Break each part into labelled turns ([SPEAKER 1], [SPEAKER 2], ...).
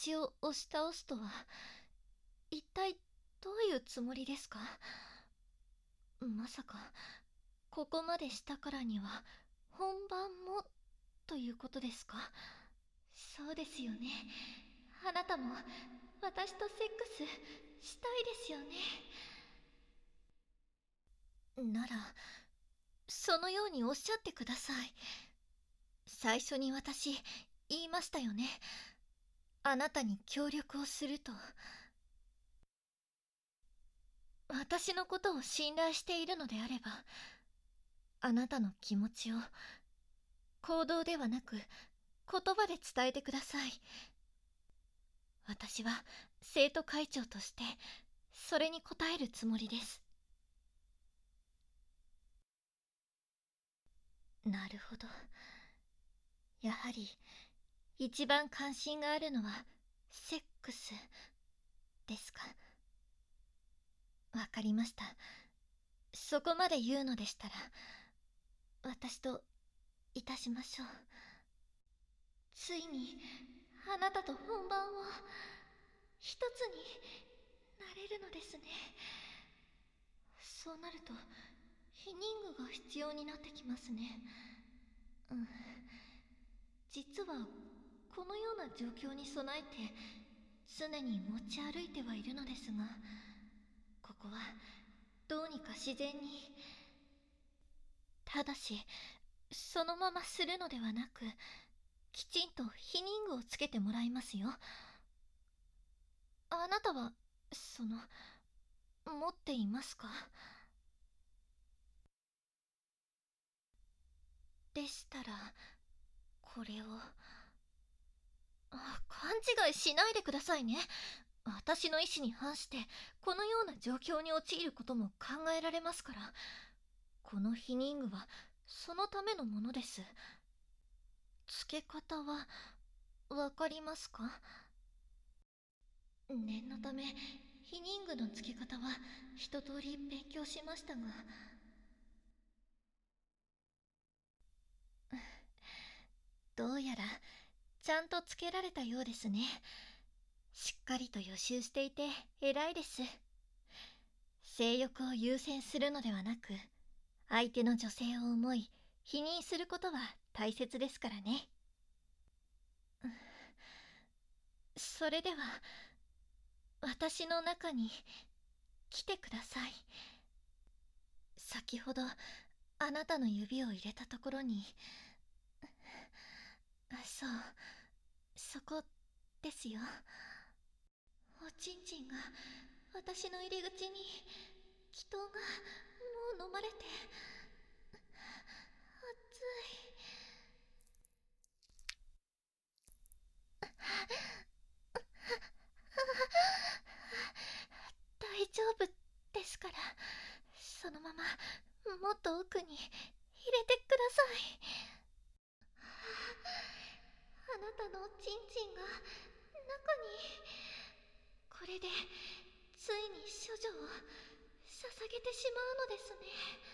[SPEAKER 1] 私を押し倒すとは、一体どういうつもりですか？まさか、ここまでしたからには、本番も、ということですか？そうですよね。あなたも、私とセックス、したいですよね。なら、そのようにおっしゃってください。最初に私、言いましたよね。あなたに協力をすると。私のことを信頼しているのであれば、あなたの気持ちを行動ではなく言葉で伝えてください。私は生徒会長としてそれに応えるつもりです。なるほど。やはり一番関心があるのはセックスですか？わかりました。そこまで言うのでしたら私といたしましょう。ついにあなたと本番を一つになれるのですね。そうなるとヒニングが必要になってきますね。うん。実はこのような状況に備えて常に持ち歩いてはいるのですが、ここはどうにか自然に。ただしそのままするのではなく、きちんとヒニングをつけてもらいますよ。あなたは持っていますか？でしたらこれを。勘違いしないでくださいね。私の意思に反してこのような状況に陥ることも考えられますから。このヒニングはそのためのものです。付け方はわかりますか？念のためヒニングの付け方は一通り勉強しましたが。どうやらちゃんとつけられたようですね。しっかりと予習していて偉いです。性欲を優先するのではなく、相手の女性を思い否認することは大切ですからね。それでは私の中に来てください。先ほどあなたの指を入れたところに。そう、そこですよ。おちんちんが私の入り口に。祈祷がもう飲まれて熱い。大丈夫ですから、そのままもっと奥に入れてください。あなたのおちんちんが中に。これでついに処女を捧げてしまうのですね。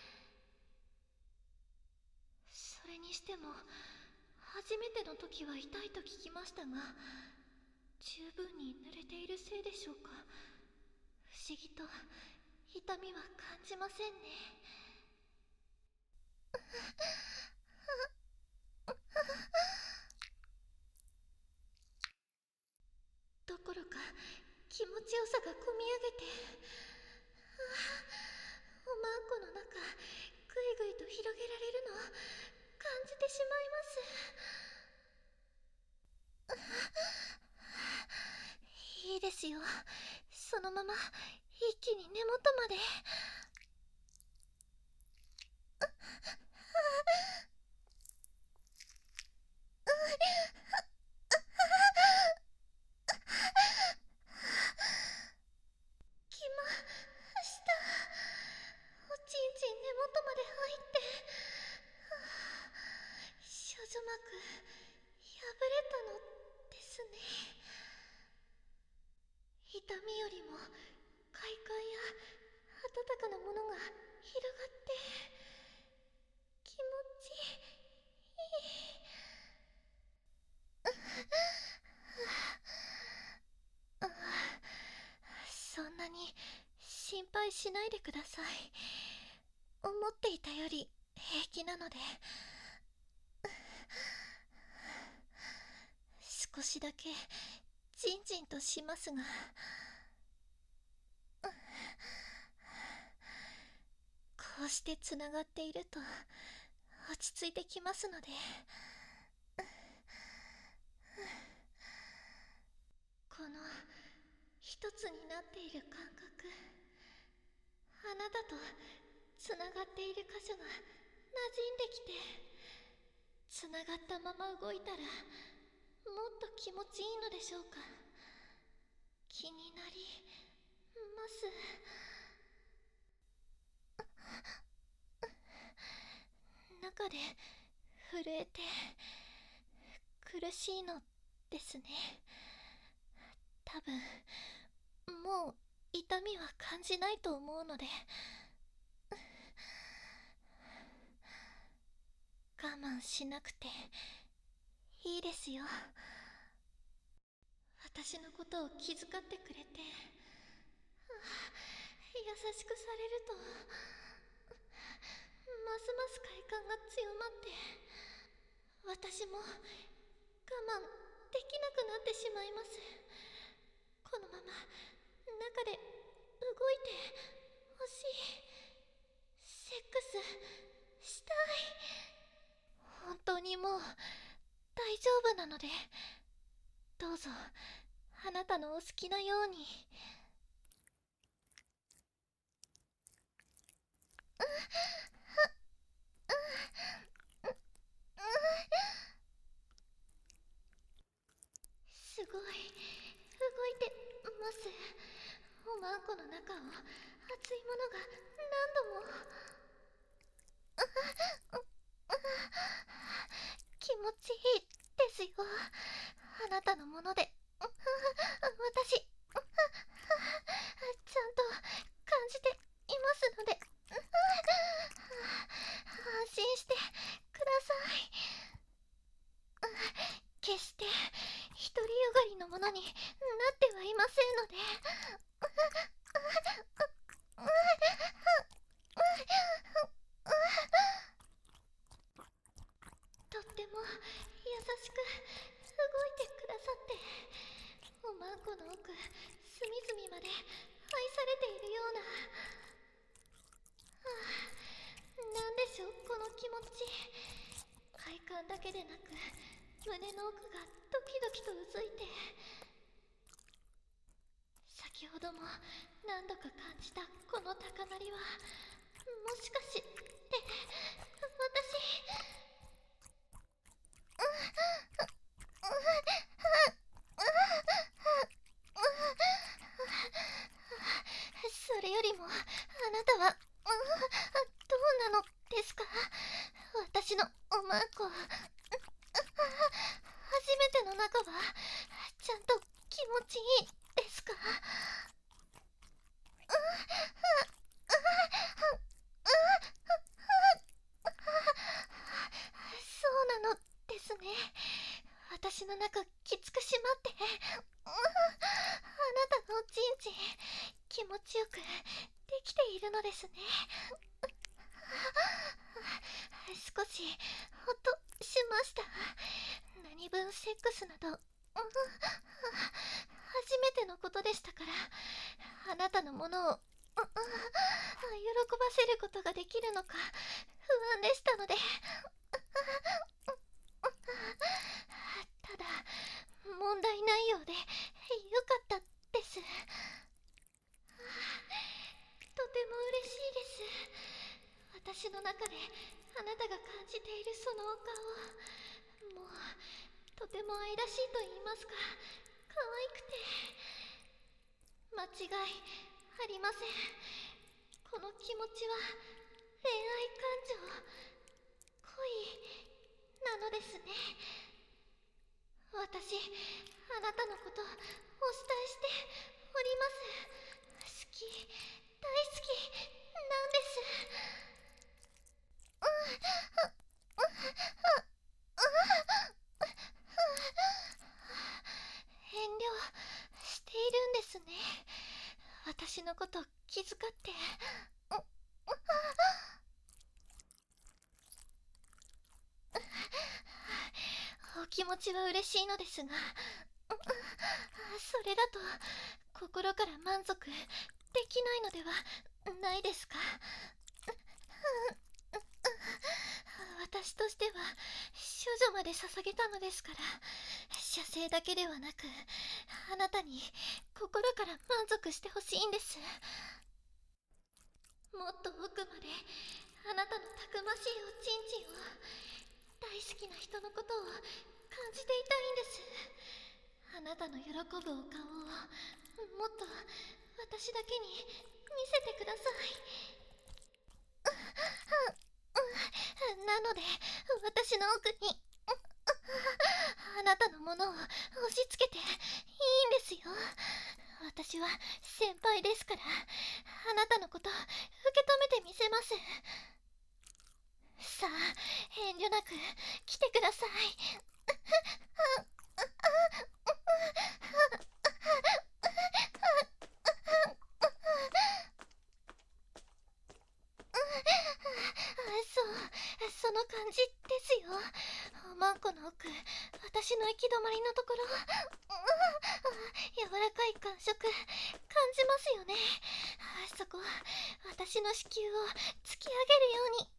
[SPEAKER 1] それにしても初めての時は痛いと聞きましたが、十分に濡れているせいでしょうか。不思議と痛みは感じませんね。どころか気持ちよさがこみ上げて、おまんこの中ぐいぐいと広げられるのを感じてしまいます。いいですよ。そのまま一気に根元まで。来ました。おちんちん根元まで入って。少女膜破れたのですね。痛みよりも快感や温かなものが広がって気持ちいい。 配しないでください。思っていたより平気なので。少しだけジンジンとしますが、こうしてつながっていると落ち着いてきますので。この一つになっている感覚、あなたとつながっている箇所が馴染んできて、つながったまま動いたらもっと気持ちいいのでしょうか。気になります。中で震えて苦しいのですね。多分もう痛みは感じないと思うので。我慢しなくていいですよ。私のことを気遣ってくれて、優しくされるとますます快感が強まって、私も我慢できなくなってしまいます。このまま中で動いてほしい。セックスしたい。本当にもう大丈夫なので、どうぞあなたのお好きなように。すごい動いてます。おまんこの中を熱いものが何度も。気持ちいいですよ、あなたのもので。私ちゃんと感じていますので、安心してください。決して独りよがりのものになってはいませんので。とっても優しく動いてくださって、おまんこの奥隅々まで愛されているような。なんでしょうこの気持ち。快感だけでなく胸の奥がドキドキとうずいて、先ほども何度か感じたこの高鳴りは、もしかして私。それよりもあなたはどうなのですか。私のおまんこ。初めての中はちゃんと気持ちいいですか。そうなのですね。私の中きつく締まって、あなたのおちんちん気持ちよくできているのですね。少しほっとしました。何分セックスなど初めてのことでしたから、あなたのものを喜ばせることができるのか不安でしたので。ただ問題ないようでよかったです。とても嬉しいです。私の中であなたが感じているそのお顔、もうとても愛らしいと言いますか、可愛くて間違いありません。この気持ちは恋愛感情、恋なのですね。私あなたのことお慕いしております。好き、大好きなんです。遠慮しているんですね。私のこと気遣って。お気持ちは嬉しいのですが、それだと心から満足できないのではないですか。私としては処女まで捧げたのですから、射精だけではなくあなたに心から満足してほしいんです。もっと奥まであなたのたくましいおちんちんを、大好きな人のことを感じていたいんです。あなたの喜ぶお顔をもっと私だけに見せてください。なので私の奥にあなたのものを押し付けていいんですよ。私は先輩ですから、あなたのこと受け止めてみせます。さあ遠慮なく来てください。その感じですよ。おまんこの奥、私の行き止まりのところ、柔らかい感触感じますよね。そこ、私の子宮を突き上げるように。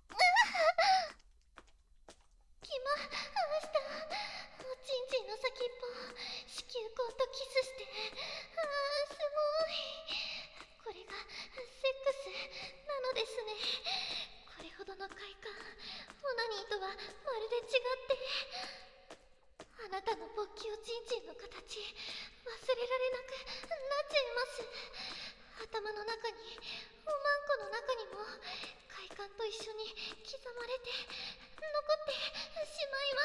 [SPEAKER 1] 来ました。おちんちんの先っぽを子宮口とキスして、すごい。これがセックスなのですね。これほどの快感、オナニーとはまるで違って、あなたの勃起おちんちんの形、忘れられなくなっちゃいます。頭の中に、おまんこの中にも快感と一緒に刻まれて残ってしまいます。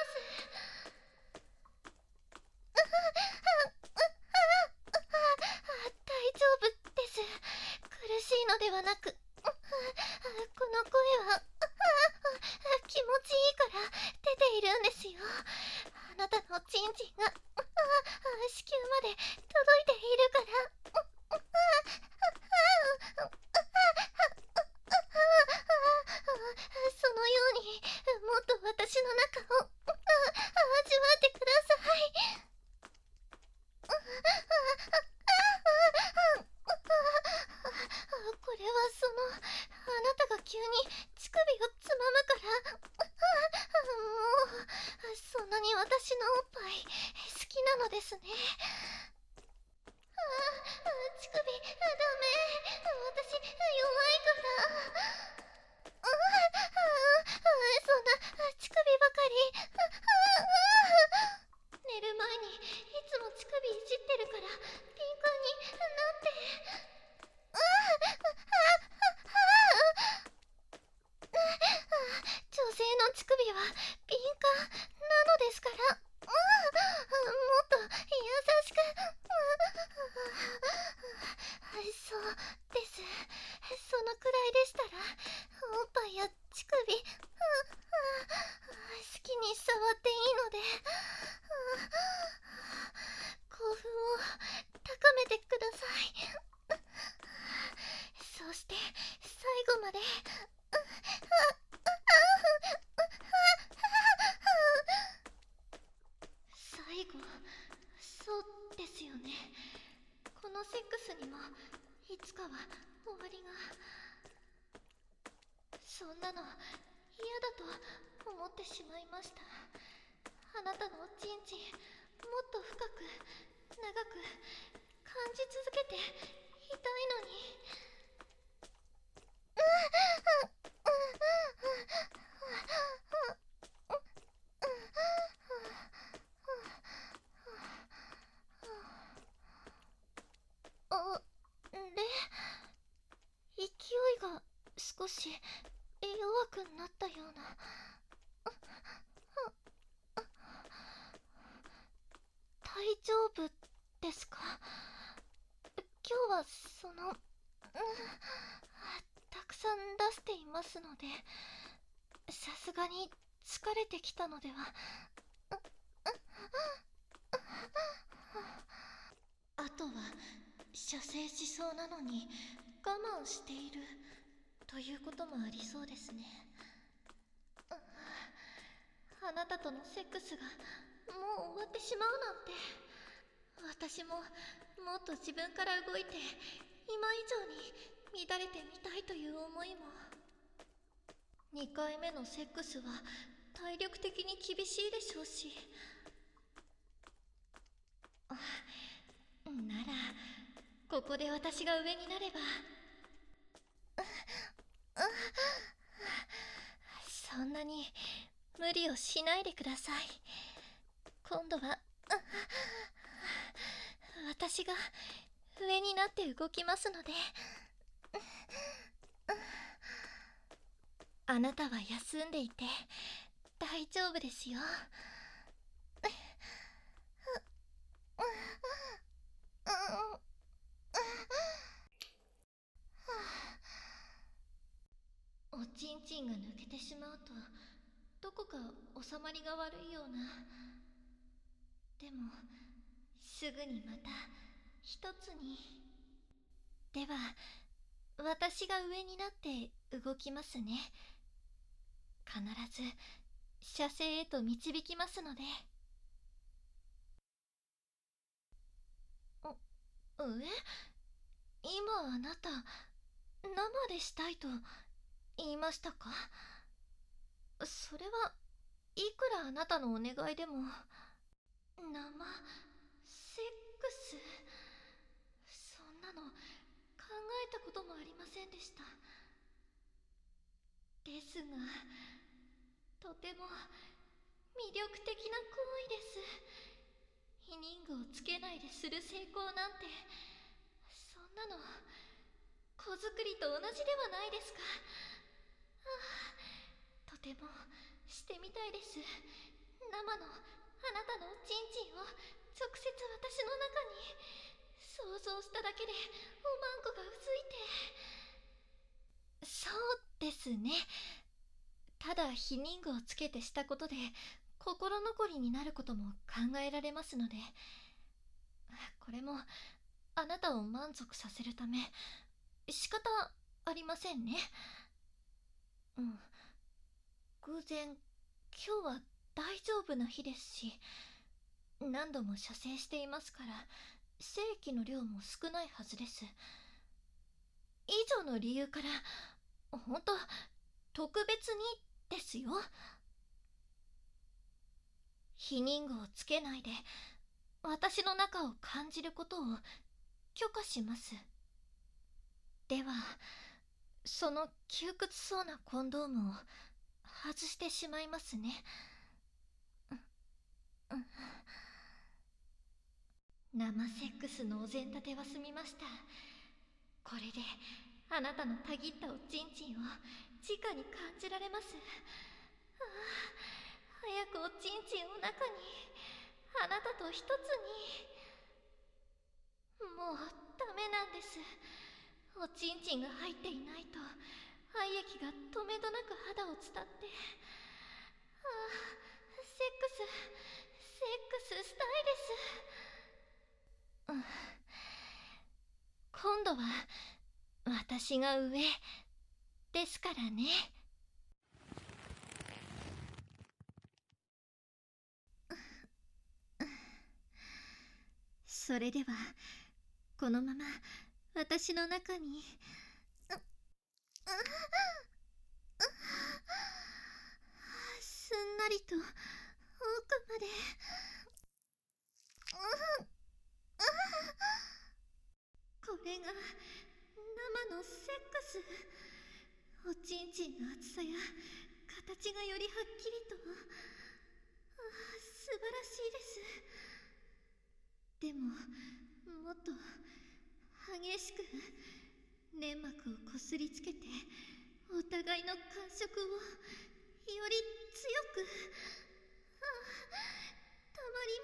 [SPEAKER 1] 大丈夫です。苦しいのではなく、この声は気持ちいいから出ているんですよ。あなたのおちんちんが子宮まで届いているから。そのようにもっと私の中を味わってください。これはあなたが急に乳首をつまむから。もうそんなに私のおっぱい好きなのですね。乳首ダメ、私弱いから。そんな乳首ばかり。寝る前にいつも乳首いじってるから敏感になって。女性の乳首は敏感なのですから、もっと優しく。そうです。そのくらいでしたらおっぱいや乳首好きに触っていいので、興奮を高めてください。そして最後まで。最後、そうですよね。このセックスにもいつかは終わりが。そんなの嫌だと思ってしまいました。あなたのおちんちんもっと深く長く感じ続けていたいのに。で、勢いが少し弱くなったような。大丈夫ですか？今日はたくさん出していますので、さすがに疲れてきたのでは。あとは射精しそうなのに我慢しているということもありそうですね。あなたとのセックスがもう終わってしまうなんて。私ももっと自分から動いて今以上に乱れてみたいという思いも。2回目のセックスは体力的に厳しいでしょうし。ならここで私が上になれば。そんなに無理をしないでください。今度は私が上になって動きますので。あなたは休んでいて大丈夫ですよ。おちんちんが抜けてしまうとどこか収まりが悪いような。でもすぐにまた一つに。では私が上になって動きますね。必ず射精へと導きますので。今あなた生でしたいと言いましたか？それはいくらあなたのお願いでも。生セックス、そんなの考えたこともありませんでした。ですがとても魅力的な行為です。避妊具をつけないでする成功なんて、そんなの子作りと同じではないですか。とてもしてみたいです。生のあなたのおちんちんを直接私の中に。想像しただけでおまんこがうずいて。そうですね。ただ避妊具をつけてしたことで心残りになることも考えられますので。これもあなたを満足させるため仕方ありませんね。偶然今日は大丈夫な日ですし、何度も射精していますから精液の量も少ないはずです。以上の理由から本当特別にですよ。避妊具をつけないで私の中を感じることを許可します。ではその窮屈そうなコンドームを外してしまいますね。生セックスのお膳立ては済みました。これであなたのたぎったおちんちんを直に感じられます。早くおちんちんを中に、あなたと一つに。もうダメなんです。おちんちんが入っていないと愛液がとめどなく肌を伝って。セックスしたいです。今度は私が上ですからね。それではこのまま私の中にすんなりと奥まで。これが生のセックス。おちんちんの厚さや形がよりはっきりと。素晴らしいです。でももっと激しく粘膜をこすりつけてお互いの感触をより強く。たまり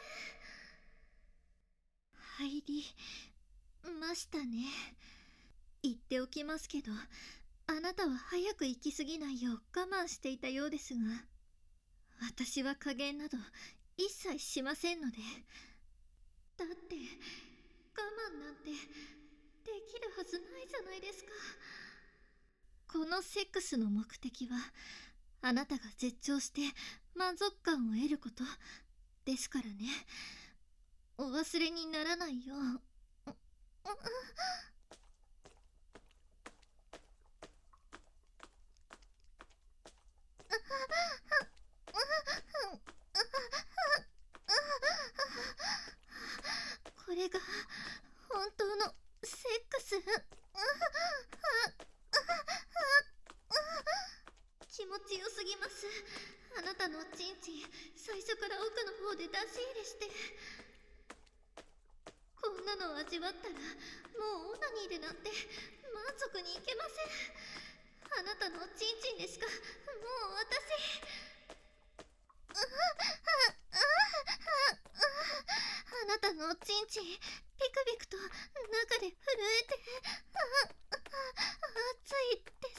[SPEAKER 1] ません。入りましたね。言っておきますけど、あなたは早く行き過ぎないよう我慢していたようですが、私は加減など一切しませんので。だって我慢なんてできるはずないじゃないですか。このセックスの目的はあなたが絶頂して満足感を得ることですからね。お忘れにならないよう。これが本当のセックス。気持ちよすぎます。あなたのおちんちん、最初から奥の方で出し入れして。こんなのを味わったらもうオナニーでなんて満足にいけません。あなたのおちんちんでしかもう私。あなたのおちんちん、ピクピクと中で震えて熱いです。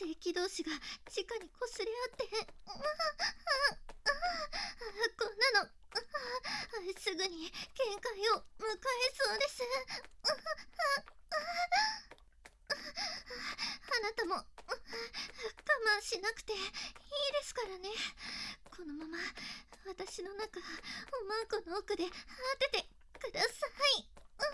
[SPEAKER 1] 性器同士が直にこすれ合ってこんなのすぐに限界を迎えそうです。あなたも我慢しなくていいですからね。このまま私の中おまんこの奥で当ててください。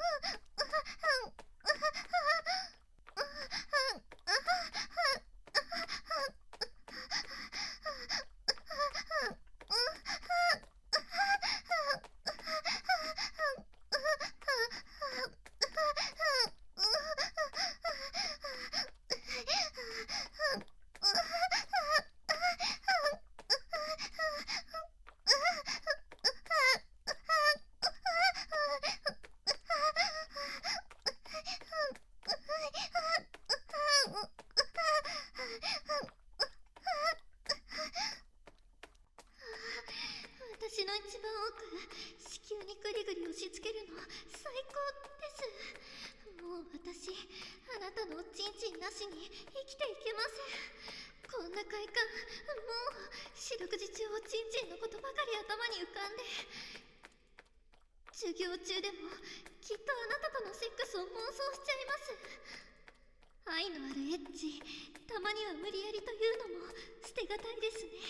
[SPEAKER 1] 私の一番奥、子宮にグリグリ押し付けるの最高です。もう私、あなたのおちんちんなしに生きていけません。こんな快感、もう四六時中おちんちんのことばかり頭に浮かんで。授業中でもきっとあなたとのセックスを妄想しちゃいます。愛のあるエッチ、たまには無理やりというのも捨てがたいですね。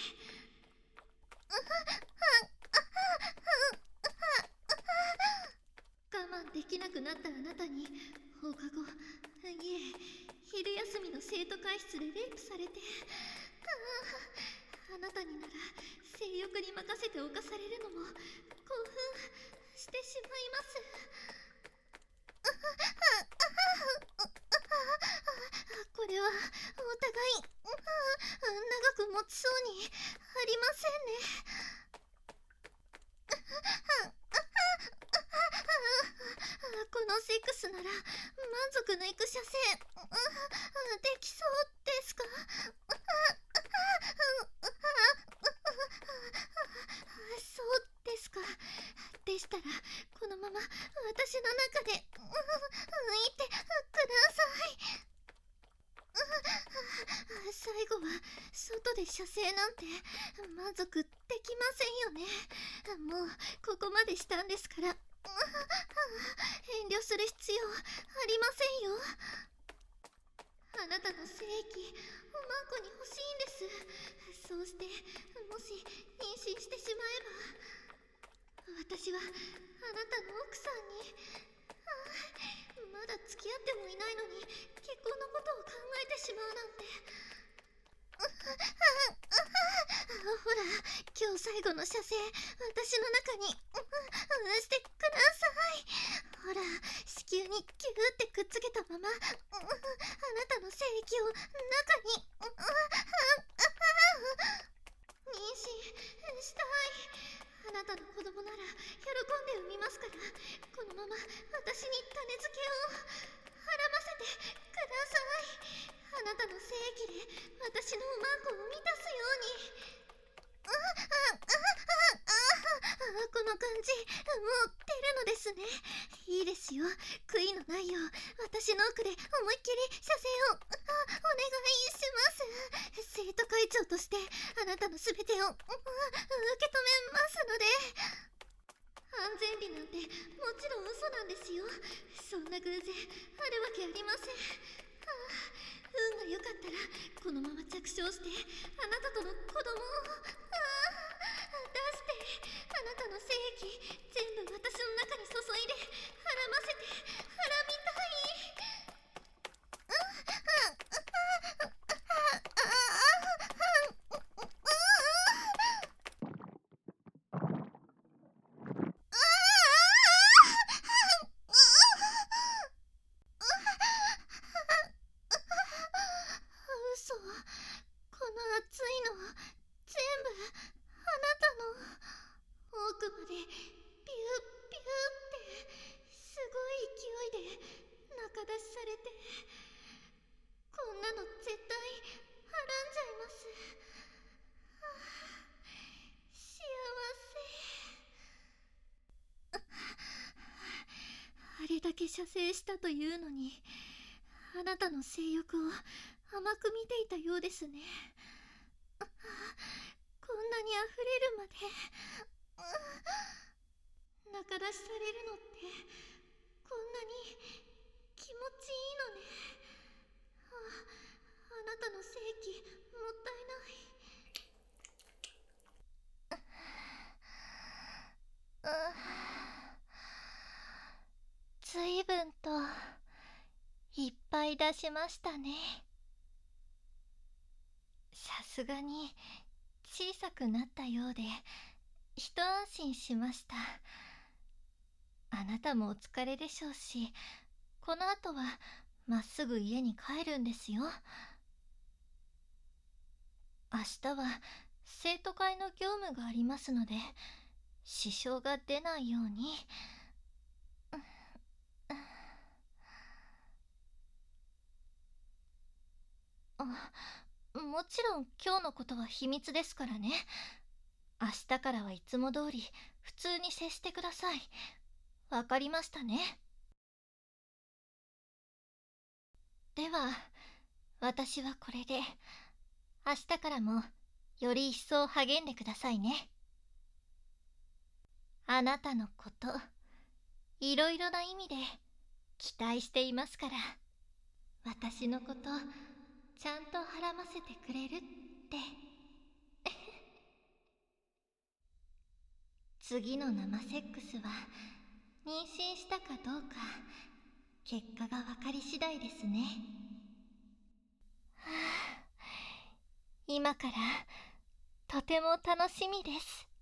[SPEAKER 1] 我慢できなくなったあなたに放課後、いえ昼休みの生徒会室でレイプされて、あなたになら性欲に任せて犯されるのも興奮してしまいます。これはお互い長く持ちそうにありませんね。このセックスなら満足のいく射精できそうですか？そうですか。でしたらこのまま私の中でいてください。最後は外で射精なんて満足できませんよね。もうここまでしたんですから遠慮する必要ありませんよ。あなたの精液おまんこに欲しいんです。そうしてもし妊娠してしまえば私はあなたの奥さんに。まだ付き合ってもいないのに結婚のことを考えてしまうなんて。ほら今日最後の射精私の中にしてください。ほら子宮にギューってくっつけたままあなたの精液を中に妊娠したい。あなたの子供なら喜んで産みますから、このまま私に種付けをはらませてください。あなたの精液で私のおまんこを満たすように。この感じもう出るのですね。いいですよ、悔いのないよう私の奥で思いっきり射精をお願いします。生徒会長としてあなたの全てを受け止めますので。 安全日なんてもちろん嘘なんですよ。そんな偶然あるわけありません。運が良かったらこのまま着床してあなたとの子供を出して、あなたの精液全部私の中に注いではらませてはらみたい。嘘、この熱いの全部あなたの。奥までビュービューってすごい勢いで中出しされて、こんなの絶対はらんじゃいます。幸せ。あれだけ射精したというのに、あなたの性欲を甘く見ていたようですね。こんなに溢れるまで中出しされるのってこんなに気持ちいいのね。あなたの精液もったいない。ずいぶんといっぱい出しましたね。さすがに小さくなったようで一安心しました。あなたもお疲れでしょうし、この後はまっすぐ家に帰るんですよ。明日は生徒会の業務がありますので、支障が出ないように。もちろん今日のことは秘密ですからね。明日からはいつも通り普通に接してください。わかりましたね。では私はこれで、明日からもより一層励んでくださいね。あなたのこと、いろいろな意味で期待していますから。私のことちゃんとはらませてくれるって。次の生セックスは妊娠したかどうか結果が分かり次第ですね。今からとても楽しみです。